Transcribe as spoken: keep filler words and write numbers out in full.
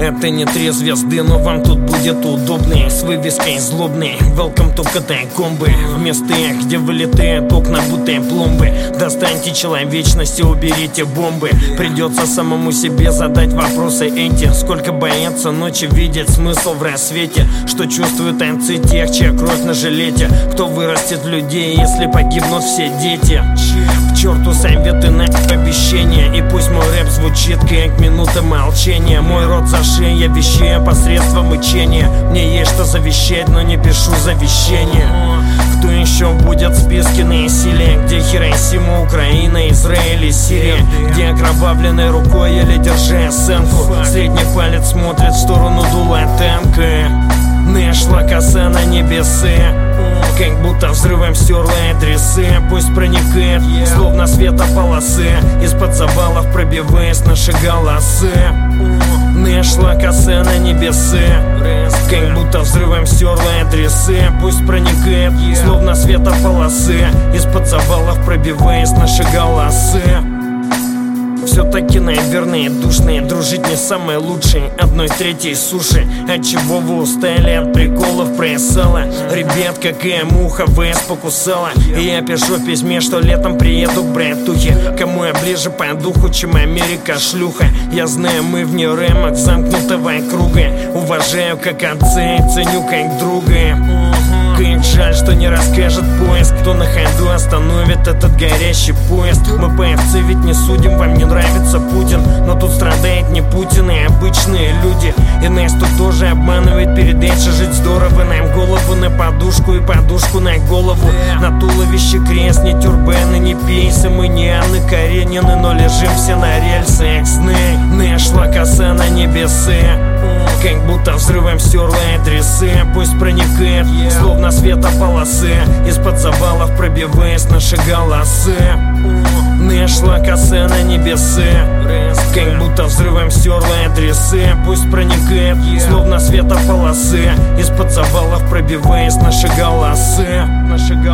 Это не три звезды, но вам тут будет удобнее. С вывеской злобной Welcome to катакомбы. В местах, где вылетают окна, будто пломбы. Достаньте человечность и уберите бомбы. Придется самому себе задать вопросы эти. Сколько боятся ночи видеть смысл в рассвете? Что чувствуют танцы тех, чья кровь на жилете? Кто вырастет людей, если погибнут все дети? К черту советы на обещания. И пусть мой рэп звучит как минута молчания. Мой рот за шеей, я вещаю посредством мычения. Мне есть что завещать, но не пишу завещание. Кто еще будет в списке насилия? Где Хиросима, Украина, Израиль и Сирия? Где окровавленной рукой, еле держа осанку, средний палец смотрит в сторону дула танка. Нашла коса на небесы, как будто взрывом стерла адресы. Пусть проникает, словно светополосы, из-под завалов пробиваясь наши голосы. Нашла коса на небесы, как будто взрывом стерла адресы. Пусть проникает, словно светополосы, из-под завалов пробиваясь наши голосы. Все-таки, наверное, душные. Дружить не самое лучшее. Одной третьей суши. Отчего вы устали от приколов про сало? Ребят, какая муха вас покусала. И я пишу в письме, что летом приеду к братухе. Кому я ближе по духу, чем Америка шлюха. Я знаю, мы вне рамок замкнутого круга. Уважаю как отца и ценю как друга. Как жаль, что не расскажет поезд, кто на ходу остановит этот горящий поезд. Мы певцы ведь не судим, вам не нравится Путин, но тут страдает не Путин и обычные люди. И нас тут тоже обманывает передача жить здорово. Нам голову на подушку и подушку на голову. На туловище крест, не тюрбаны, не пейсы. Мы не Анны Каренины, но лежим все на рельсах. Знай, нашла коса на небесы, как будто взрывом стерла адресы. Пусть проникает, словно светополосы, из-под завалов пробиваясь наши голосы. Нашла коса на небесы, как будто взрывом стерла адресы. Пусть проникает, словно светополосы, из-под завалов пробиваясь наши голосы. Наши голосы.